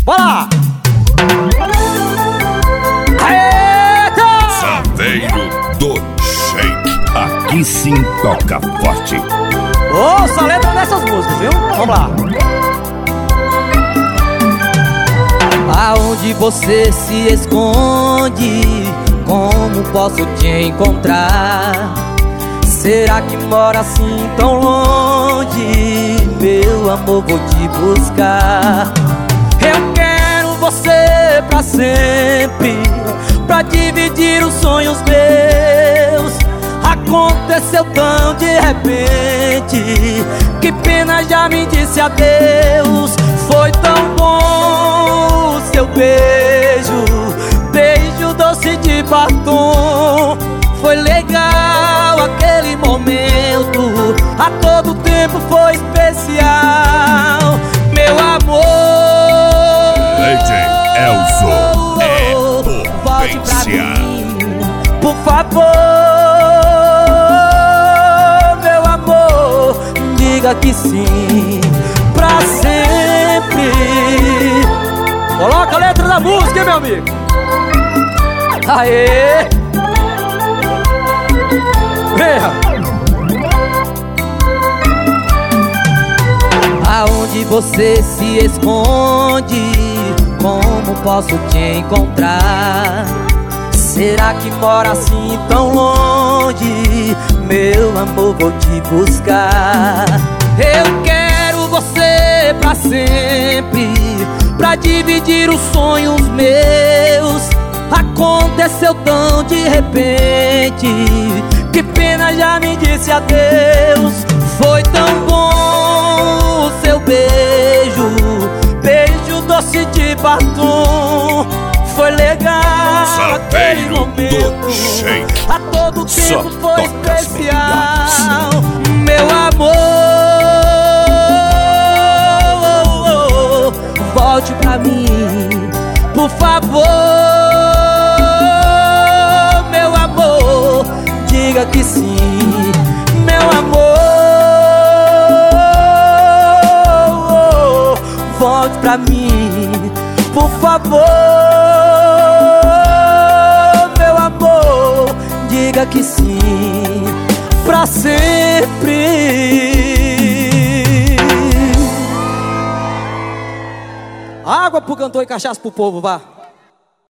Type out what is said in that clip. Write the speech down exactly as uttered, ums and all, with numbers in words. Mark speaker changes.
Speaker 1: Bora!
Speaker 2: Saveiro do Shake. Aqui sim toca forte.
Speaker 1: Ouça a letra dessas músicas, viu? Vamos lá. Aonde você se esconde? Como posso te encontrar? Será que mora assim tão longe? Meu amor, vou te buscar. Eu quero você pra sempre, pra dividir os sonhos meus. Aconteceu tão de repente, que pena, já me disse adeus. Foi tão bom o seu beijo, beijo doce de batom. Foi legal aquele momento, a todo tempo foi especial. Meu amor,
Speaker 2: D J Elzo é
Speaker 1: volte pra
Speaker 2: potência.
Speaker 1: mim, por favor. Meu amor, diga que sim, pra sempre. Coloca a letra da música, hein, meu amigo. Aê! Aonde você se esconde? Como posso te encontrar? Será que mora assim tão longe? Meu amor, vou te buscar. Eu quero você pra sempre, pra dividir os sonhos meus. Aconteceu tão de repente, que pena, já me disse adeus. Foi tão bom o seu beijo, beijo doce de batom. Foi legal aquele momento, a todo tempo foi especial. Meu amor, volte pra mim, por favor. Meu amor, diga que sim. Meu amor, volte pra mim, por favor. Meu amor, diga que sim, pra sempre. Água pro cantor e cachaça pro povo, vá.